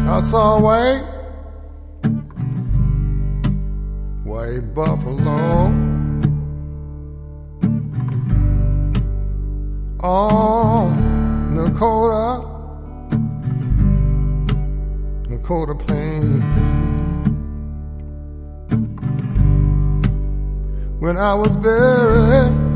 I saw white buffalo on Dakota plain. When I was buried